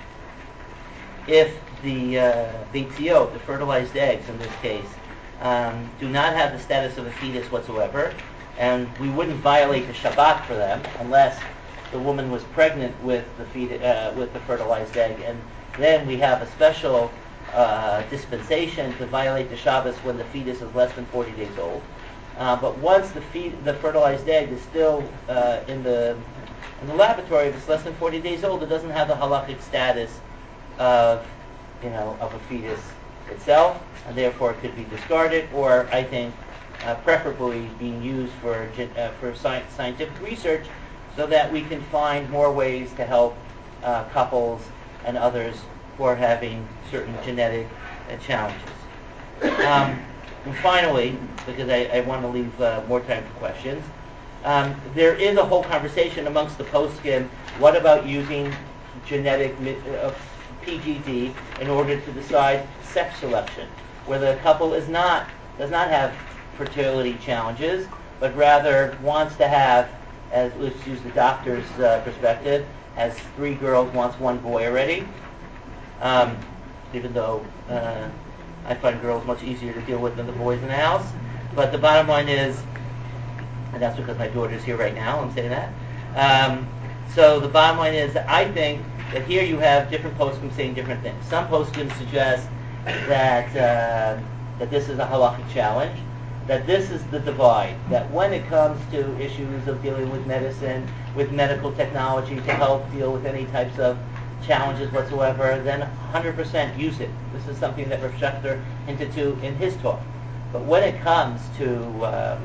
if the uh, beitiot, the fertilized eggs in this case, um, do not have the status of a fetus whatsoever, and we wouldn't violate the Shabbat for them unless the woman was pregnant with the fetus, uh, with the fertilized egg, and then we have a special uh, dispensation to violate the Shabbos when the fetus is less than forty days old. Uh, but once the feed, the fertilized egg is still uh, in the in the laboratory, if it's less than forty days old, it doesn't have the halakhic status of you know of a fetus itself, and therefore it could be discarded, or I think uh, preferably being used for uh, for sci- scientific research, so that we can find more ways to help uh, couples and others who are having certain genetic uh, challenges. Um, and finally, because I, I want to leave uh, more time for questions, um, there is a whole conversation amongst the poskim. What about using genetic uh, P G D in order to decide sex selection, where the couple is not does not have fertility challenges, but rather wants to have, as let's use the doctor's uh, perspective, has three girls, wants one boy already. Um, even though uh, I find girls much easier to deal with than the boys in the house, but the bottom line is, and that's because my daughter's here right now, I'm saying that. Um, so the bottom line is that I think that here you have different poskim saying different things. Some poskim suggest that uh, that this is a halachic challenge, that this is the divide, that when it comes to issues of dealing with medicine, with medical technology to help deal with any types of challenges whatsoever, then one hundred percent use it. This is something that Rav Schechter hinted to in his talk. But when it comes to um,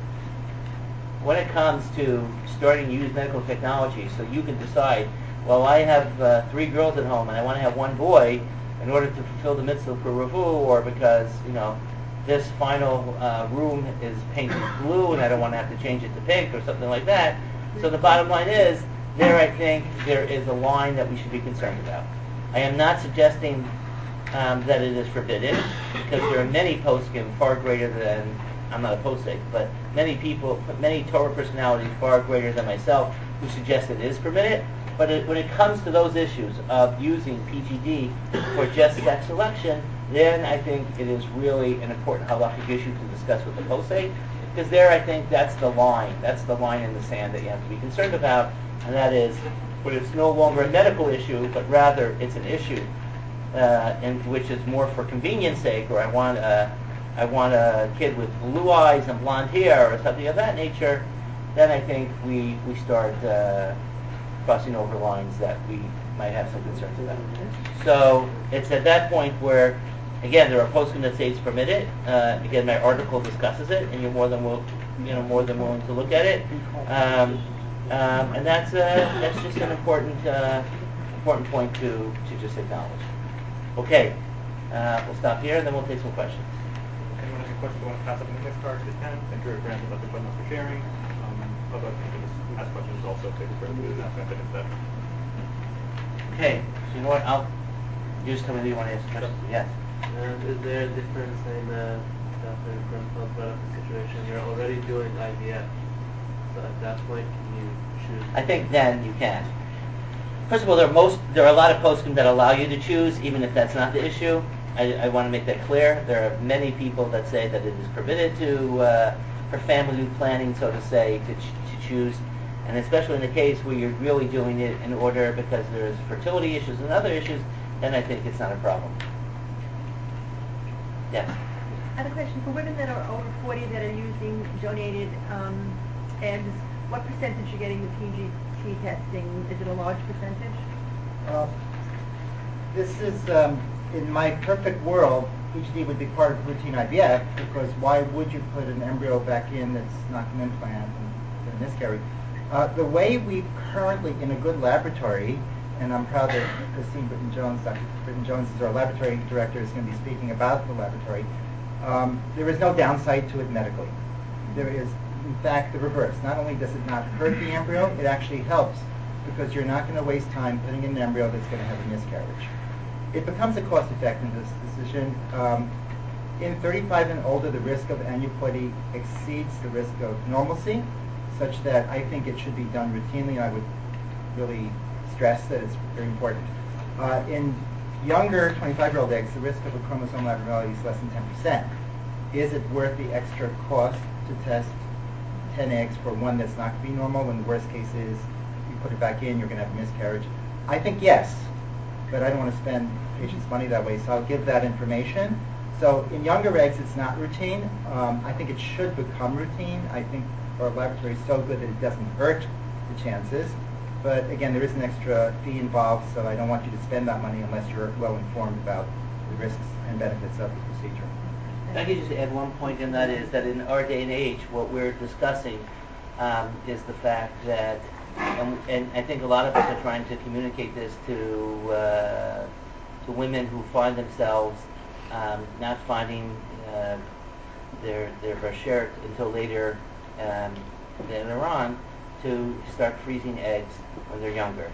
when it comes to starting to use medical technology, so you can decide, well, I have uh, three girls at home and I want to have one boy in order to fulfill the mitzvah for Ravu, or because you know this final uh, room is painted blue and I don't want to have to change it to pink or something like that. So the bottom line is, there I think there is a line that we should be concerned about. I am not suggesting um, that it is forbidden, because there are many poskim far greater than, I'm not a posek, but many people, many Torah personalities far greater than myself who suggest it is permitted. But it, when it comes to those issues of using P G D for just sex selection, then I think it is really an important halakhic issue to discuss with the posek, because there I think that's the line, that's the line in the sand that you have to be concerned about, and that is when it's no longer a medical issue, but rather it's an issue uh, in which is more for convenience sake, or I want a, I want a kid with blue eyes and blonde hair or something of that nature, then I think we we start uh, crossing over lines that we might have some concerns about. So it's at that point where, again, there are poskim that say it's permitted. Uh, again, my article discusses it, and you're more than will, you know, more than willing to look at it. Um, um, and that's uh, that's just an important uh, important point to to just acknowledge. Okay, uh, we'll stop here, and then we'll take some questions. Anyone has a question they want to pass up in the next card, they can. Enter your grant about the button up for sharing. Um, other people just ask questions also. They refer to the method instead. Okay, so you know what? I'll you just tell me if you want to ask a question. Yes. And is there a difference in uh, Doctor Grunfeld brought up the situation? You're already doing I V F, so at that point, can you choose? I think then you can. First of all, there are most there are a lot of poskim that allow you to choose, even if that's not the issue. I, I want to make that clear. There are many people that say that it is permitted to uh, for family planning, so to say, to ch- to choose, and especially in the case where you're really doing it in order because there's fertility issues and other issues, then I think it's not a problem. Yes. I have a question. For women that are over forty that are using donated um, eggs, what percentage are getting the P G T testing? Is it a large percentage? Uh, this is, um, in my perfect world, P G D would be part of routine I V F, because why would you put an embryo back in that's not an implant and, and miscarry? Uh, the way we currently, in a good laboratory, and I'm proud that Christine Britton-Jones, Doctor Britton-Jones is our laboratory director, is going to be speaking about the laboratory. Um, there is no downside to it medically. There is, in fact, the reverse. Not only does it not hurt the embryo, it actually helps, because you're not going to waste time putting in an embryo that's going to have a miscarriage. It becomes a cost-effectiveness decision. Um, in thirty-five and older, the risk of aneuploidy exceeds the risk of normalcy, such that I think it should be done routinely. I would really stress that it's very important. Uh, in younger twenty-five-year-old eggs, the risk of a chromosomal abnormality is less than ten percent. Is it worth the extra cost to test ten eggs for one that's not going to be normal, when the worst case is you put it back in, you're going to have a miscarriage? I think yes, but I don't want to spend patients' money that way, so I'll give that information. So in younger eggs, it's not routine. Um, I think it should become routine. I think our laboratory is so good that it doesn't hurt the chances. But again, there is an extra fee involved, so I don't want you to spend that money unless you're well informed about the risks and benefits of the procedure. I could just add one point, and that is that in our day and age, what we're discussing um, is the fact that, and, and I think a lot of us are trying to communicate this to uh, to women who find themselves um, not finding uh, their their bashert until later um, later on, to start freezing eggs when they're younger.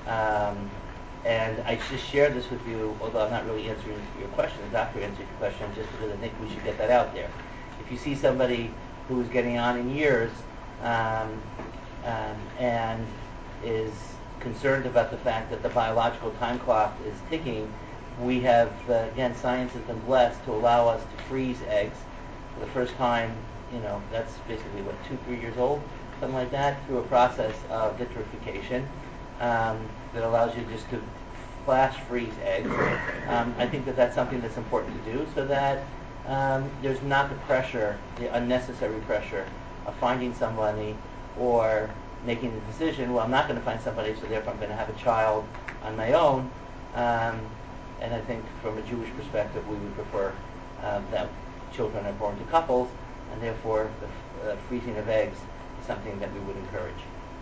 Um, and I just shared this with you, although I'm not really answering your question. The doctor answered your question just because I think we should get that out there. If you see somebody who's getting on in years um, um, and is concerned about the fact that the biological time clock is ticking, we have, uh, again, science has been blessed to allow us to freeze eggs for the first time. You know, that's basically, what, two, three years old? Something like that, through a process of vitrification um, that allows you just to flash freeze eggs. Um, I think that that's something that's important to do, so that um, there's not the pressure, the unnecessary pressure of finding somebody or making the decision, well, I'm not going to find somebody, so therefore I'm going to have a child on my own. Um, and I think from a Jewish perspective, we would prefer um, that children are born to couples, and therefore the uh, freezing of eggs something that we would encourage.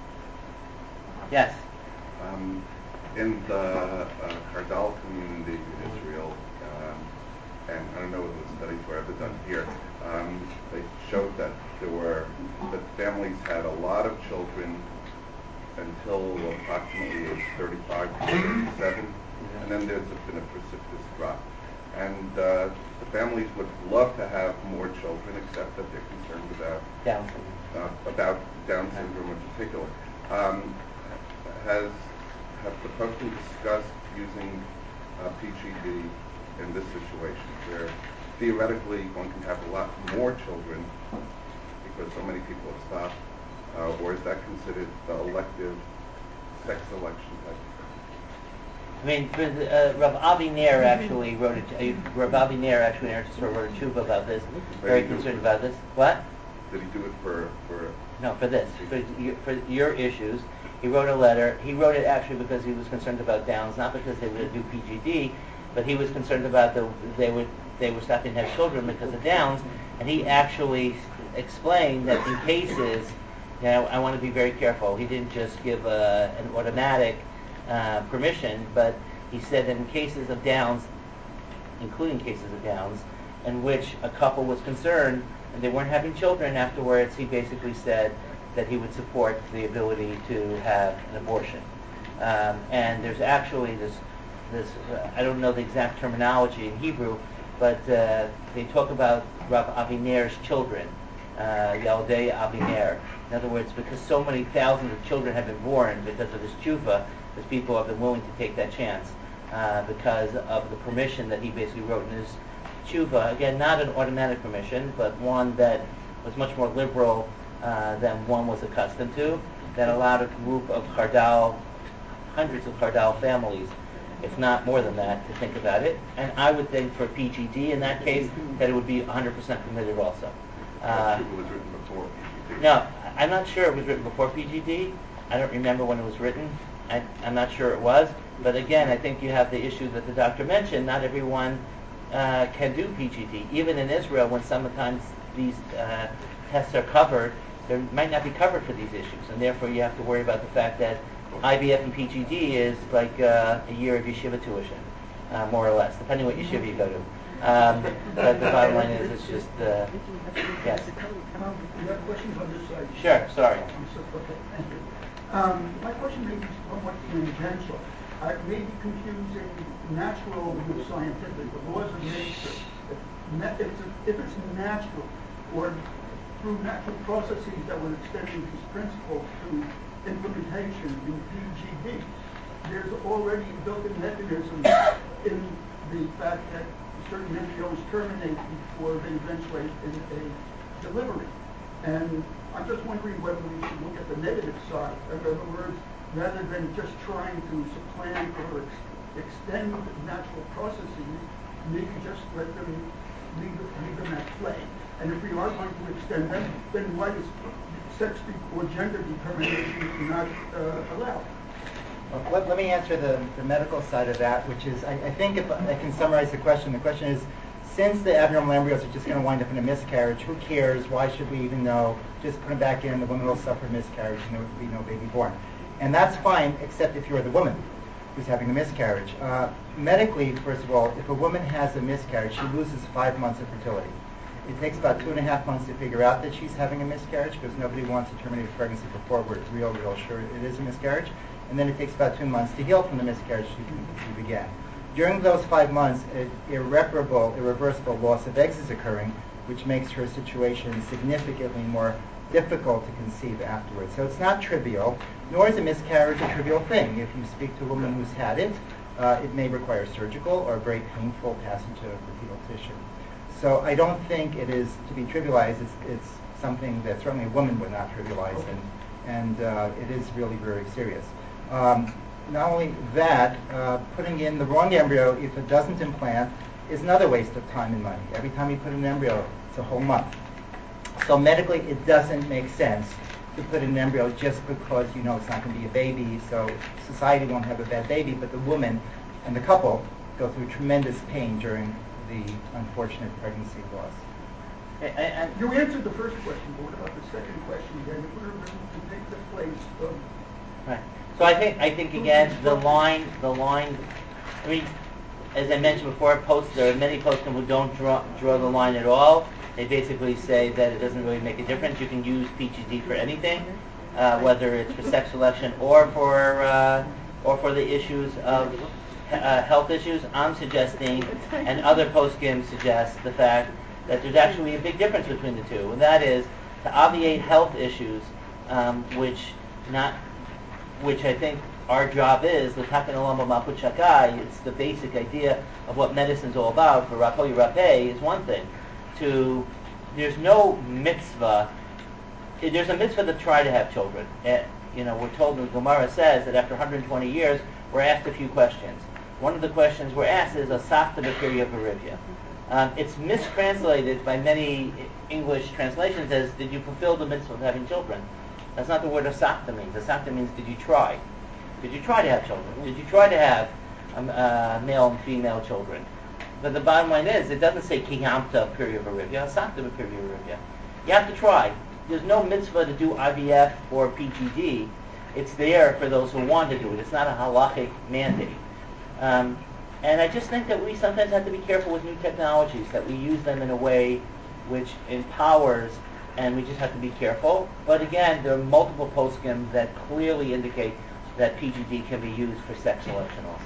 Yes? Um, in the uh, Kardal community in Israel, um, and I don't know whether the studies were ever done here, um, they showed that there were, that families had a lot of children until approximately age thirty-five to thirty-seven, and then there's been a precipitous drop. And uh, the families would love to have more children, except that they're concerned about Down syndrome. Uh, about Down syndrome in particular. Um, has have the posting discussed using uh, P G D in this situation, where theoretically one can have a lot more children because so many people have stopped, uh, or is that considered the elective sex selection type of thing? I mean, uh, Rav Avi Ner actually wrote a, uh, Rav Avi Ner actually wrote a tshuva about this, very concerned about this. What? did he do it for for? No, for this, for your, for your issues. He wrote a letter. He wrote it actually because he was concerned about Downs, not because they would do P G D, but he was concerned about the they would they were stopping to have children because of Downs, and he actually explained that in cases, you know, I want to be very careful. He didn't just give a, an automatic uh, permission, but he said that in cases of Downs, including cases of Downs, in which a couple was concerned and they weren't having children afterwards, he basically said that he would support the ability to have an abortion. Um, and there's actually this, this uh, I don't know the exact terminology in Hebrew, but uh, they talk about Rav Aviner's children, uh, Yaldei Aviner. In other words, because so many thousands of children have been born because of his tshuva, because people have been willing to take that chance, uh, because of the permission that he basically wrote in his tshuva. Again, not an automatic permission, but one that was much more liberal uh, than one was accustomed to, that allowed a group of Chardal, hundreds of Chardal families, if not more than that, to think about it. And I would think for P G D in that case that it would be one hundred percent permitted also. Uh, It was written before P G D. no, I'm not sure it was written before P G D. I don't remember when it was written. I, I'm not sure it was. But again, I think you have the issue that the doctor mentioned. Not everyone uh, can do P G D. Even in Israel, when sometimes these uh, tests are covered, they might not be covered for these issues. And therefore, you have to worry about the fact that I V F and P G D is like uh, a year of yeshiva tuition, uh, more or less, depending what yeshiva you go to. Um, but the bottom line is, it's just, uh, yes. Um, you have questions on this side? Sure, sorry. Okay, thank you. Um, my question may be somewhat tangential. I may be confusing natural with scientific, the laws of nature. If, na- if, it's, if it's natural, or through natural processes that would extend these principles to implementation in P G D, there's already a built-in mechanism in the fact that certain embryos terminate before they eventuate in a delivery. And I'm just wondering whether we should look at the negative side. In other words, rather than just trying to supplant or ex- extend natural processes, maybe just let them leave, leave them at play. And if we are going to extend them, then why is sex or gender determination not uh, allowed? Well, let, let me answer the, the medical side of that, which is, I, I think if I can summarize the question, the question is, since the abnormal embryos are just going to wind up in a miscarriage, who cares? Why should we even know? Just put them back in, the woman will suffer miscarriage, and there will be no baby born. And that's fine, except if you're the woman who's having a miscarriage. Uh, medically, first of all, if a woman has a miscarriage, she loses five months of fertility. It takes about two and a half months to figure out that she's having a miscarriage, because nobody wants to terminate a pregnancy before we're real, real sure it is a miscarriage. And then it takes about two months to heal from the miscarriage she can conceive again. During those five months, an irreparable, irreversible loss of eggs is occurring, which makes her situation significantly more difficult to conceive afterwards. So it's not trivial, nor is a miscarriage a trivial thing. If you speak to a woman who's had it, uh, it may require surgical or a very painful passage of the fetal tissue. So I don't think it is to be trivialized. It's, it's something that certainly a woman would not trivialize, and, and uh, it is really very serious. Um, not only that, uh, putting in the wrong embryo, if it doesn't implant, is another waste of time and money. Every time you put an embryo, it's a whole month. So medically, it doesn't make sense to put in an embryo just because you know it's not going to be a baby, so society won't have a bad baby, but the woman and the couple go through tremendous pain during the unfortunate pregnancy loss. I, I, You answered the first question, but what about the second question then? If we were going to take the place of... Right. So I think I think again the line the line. I mean, as I mentioned before, posts there are many postscripts who don't draw draw the line at all. They basically say that it doesn't really make a difference. You can use P G D for anything, uh, whether it's for sex selection or for uh, or for the issues of uh, health issues. I'm suggesting, and other postscripts suggest the fact that there's actually a big difference between the two, and that is to obviate health issues, um, which not which I think our job is, the Takan Olam Malkut Shakai, it's the basic idea of what medicine's all about, for Rapoi Rapeh is one thing. To, there's no mitzvah, there's a mitzvah to try to have children. Uh, you know, we're told, the Gemara says that after one hundred twenty years, we're asked a few questions. One of the questions we're asked is, Asafta B'Kirya Barivya. Um, it's mistranslated by many English translations as, did you fulfill the mitzvah of having children? That's not the word asakta means. Asakta means, did you try? Did you try to have children? Did you try to have um, uh, male and female children? But the bottom line is, it doesn't say kiyamta period of arivya, asakta period of arivya. You have to try. There's no mitzvah to do I V F or P G D. It's there for those who want to do it. It's not a halachic mandate. Um, and I just think that we sometimes have to be careful with new technologies, that we use them in a way which empowers, and we just have to be careful. But again, there are multiple poskim that clearly indicate that P G D can be used for sex selection also.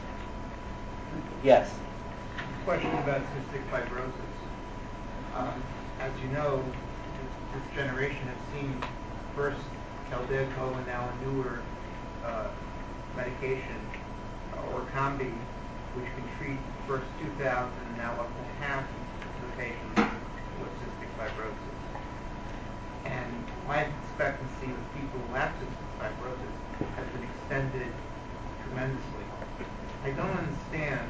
Yes? Question about cystic fibrosis. Um, as you know, this, this generation has seen first Kalydeco and now a newer uh, medication, uh, Orkambi, which can treat first two thousand and now up to half of the patients with cystic fibrosis. And life expectancy with people who have cystic fibrosis has been extended tremendously. I don't understand,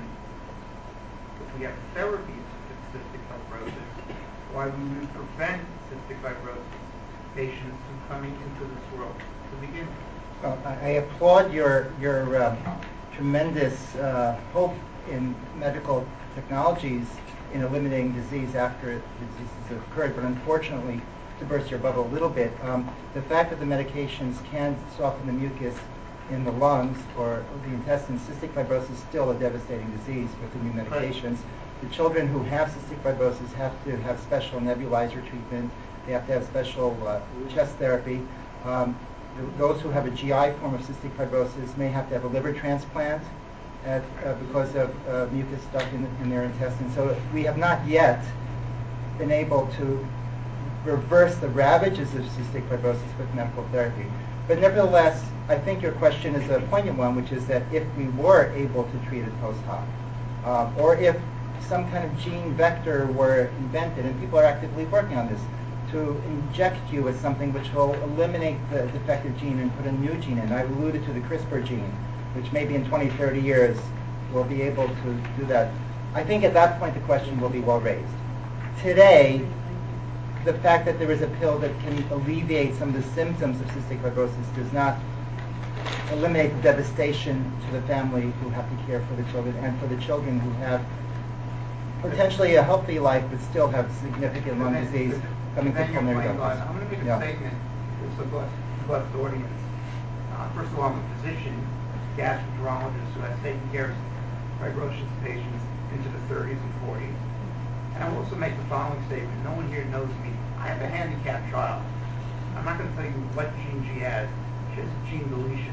if we have therapies for cystic fibrosis, why we would prevent cystic fibrosis patients from coming into this world to begin with. Well, I, I applaud your your um, tremendous uh, hope in medical technologies in eliminating disease after the disease has occurred, but unfortunately, to burst your bubble a little bit, um, the fact that the medications can soften the mucus in the lungs or the intestines, cystic fibrosis is still a devastating disease with the new medications. The children who have cystic fibrosis have to have special nebulizer treatment. They have to have special uh, chest therapy. Um, th- those who have a G I form of cystic fibrosis may have to have a liver transplant at, uh, because of uh, mucus stuck in, in their intestines. So we have not yet been able to reverse the ravages of cystic fibrosis with medical therapy. But nevertheless, I think your question is a poignant one, which is that if we were able to treat it post hoc, um, or if some kind of gene vector were invented, and people are actively working on this, to inject you with something which will eliminate the defective gene and put a new gene in. I alluded to the CRISPR gene, which maybe in twenty, thirty years will be able to do that. I think at that point the question will be well raised. Today, the fact that there is a pill that can alleviate some of the symptoms of cystic fibrosis does not eliminate the devastation to the family who have to care for the children and for the children who have potentially a healthy life but still have significant lung then, disease coming then from you're pulmonary playing God. doctors. I'm going to make a Yeah. statement to the blessed, blessed audience. Uh, first of all, I'm a physician, gastroenterologist who has taken care of fibrosis patients into the thirties and forties. And I'll also make the following statement. No one here knows me. I have a handicapped child. I'm not going to tell you what gene she has. She has a gene deletion.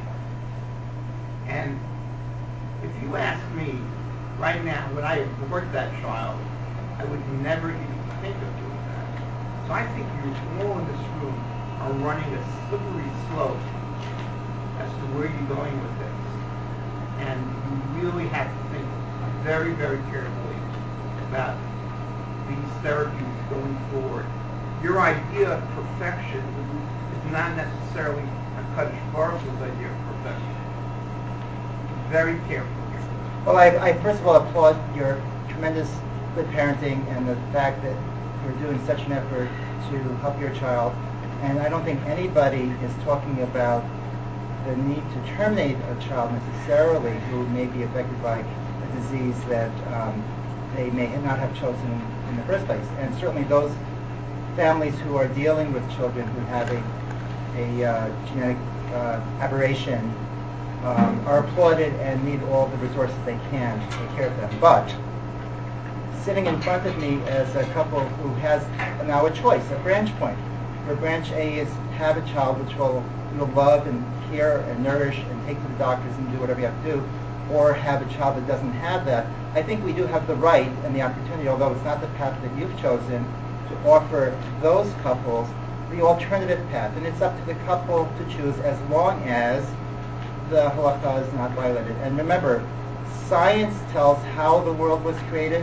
And if you ask me right now, would I abort that child, I would never even think of doing that. So I think you all in this room are running a slippery slope as to where you're going with this. And you really have to think very, very carefully about these therapies going forward. Your idea of perfection is not necessarily a Kaddish Baruch Hu's idea of perfection. Very careful. Well, I, I first of all applaud your tremendous good parenting and the fact that you're doing such an effort to help your child. And I don't think anybody is talking about the need to terminate a child necessarily who may be affected by a disease that um, they may not have chosen in the first place. And certainly those families who are dealing with children who have a, a uh, genetic uh, aberration um, are applauded and need all the resources they can to take care of them. But sitting in front of me as a couple who has now a choice, a branch point, where branch A is have a child which will, will love and care and nourish and take to the doctors and do whatever you have to do, or have a child that doesn't have that. I think we do have the right and the opportunity, although it's not the path that you've chosen, to offer those couples the alternative path. And it's up to the couple to choose as long as the halakha is not violated. And remember, science tells how the world was created.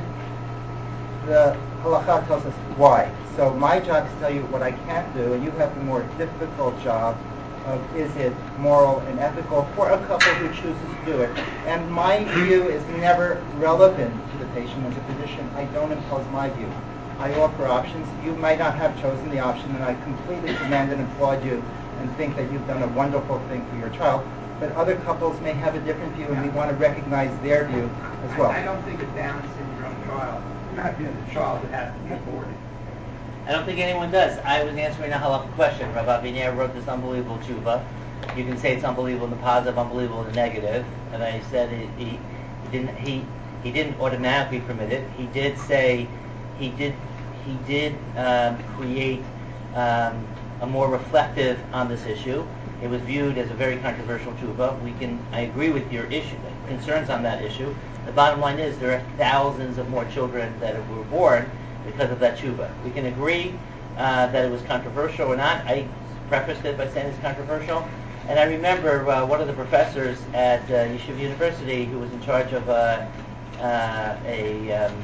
The halakha tells us why. So my job is to tell you what I can't do, and you have the more difficult job of is it moral and ethical for a couple who chooses to do it. And my view is never relevant to the patient. As a physician, I don't impose my view. I offer options. You might not have chosen the option, and I completely commend and applaud you and think that you've done a wonderful thing for your child. But other couples may have a different view, and we want to recognize their view as well. I, I don't think a Down syndrome child, not being a child that has to be aborted. I don't think anyone does. I was answering a halakha question. Rabbi Aviner wrote this unbelievable tshuva. You can say it's unbelievable in the positive, unbelievable in the negative. And I said he, he, he didn't he he didn't automatically permit it. He did say he did he did um, create um, a more reflective on this issue. It was viewed as a very controversial tshuva. We can I agree with your issue concerns on that issue. The bottom line is there are thousands of more children that were born because of that tshuva. We can agree uh, that it was controversial or not. I prefaced it by saying it's controversial. And I remember uh, one of the professors at uh, Yeshiva University who was in charge of uh, uh, a, um,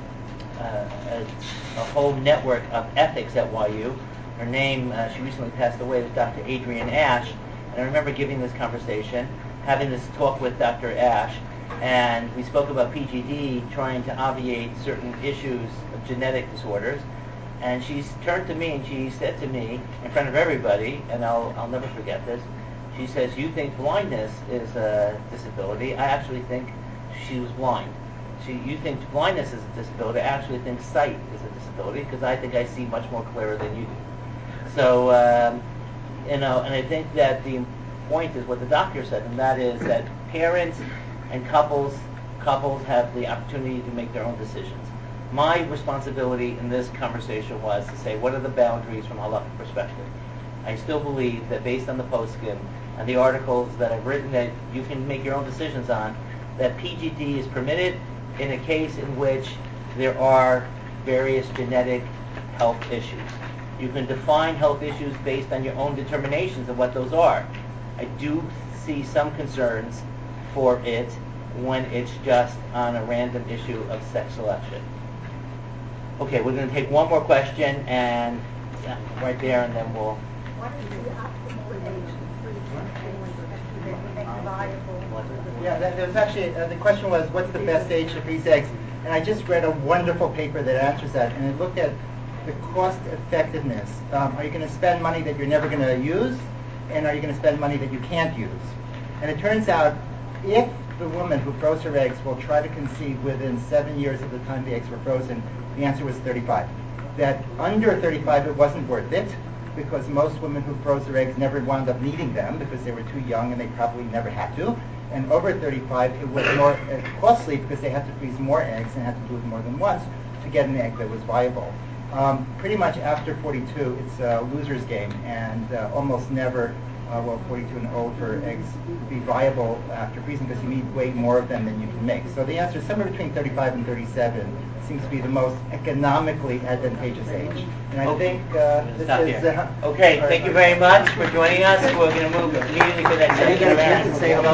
uh, a, a whole network of ethics at Y U. Her name, uh, she recently passed away, was Doctor Adrienne Ash. And I remember giving this conversation, having this talk with Doctor Ash, and we spoke about P G D trying to obviate certain issues of genetic disorders. And she turned to me and she said to me, in front of everybody, and I'll, I'll never forget this, she says, you think blindness is a disability. I actually think she was blind. She, you think blindness is a disability. I actually think sight is a disability because I think I see much more clearer than you do. So, um, you know, and I think that the point is what the doctor said, and that is that parents and couples couples have the opportunity to make their own decisions. My responsibility in this conversation was to say, what are the boundaries from a halakhic perspective? I still believe that based on the poskim and the articles that I've written that you can make your own decisions on, that P G D is permitted in a case in which there are various genetic health issues. You can define health issues based on your own determinations of what those are. I do see some concerns for it when it's just on a random issue of sex selection. Okay, we're going to take one more question, and yeah, right there, and then we'll... What is the optimal age for the make viable? Yeah, that, there's actually, uh, the question was, what's the best age to freeze eggs? And I just read a wonderful paper that answers that, and it looked at the cost effectiveness. Um, are you going to spend money that you're never going to use, and are you going to spend money that you can't use? And it turns out, if the woman who froze her eggs will try to conceive within seven years of the time the eggs were frozen, the answer was thirty-five. That under thirty-five, it wasn't worth it, because most women who froze their eggs never wound up needing them because they were too young and they probably never had to. And over thirty-five, it was more uh, costly because they had to freeze more eggs and had to do it more than once to get an egg that was viable. Um, pretty much after forty-two, it's a loser's game, and uh, almost never uh, will forty-two and over eggs be viable after freezing because you need way more of them than you can make. So the answer is somewhere between thirty-five and thirty-seven seems to be the most economically advantageous age. And I Okay. think uh, this Stop is... here. Uh, Okay, thank you very much for joining us. We're going to move immediately to the next I didn't get a chance to section. say hello.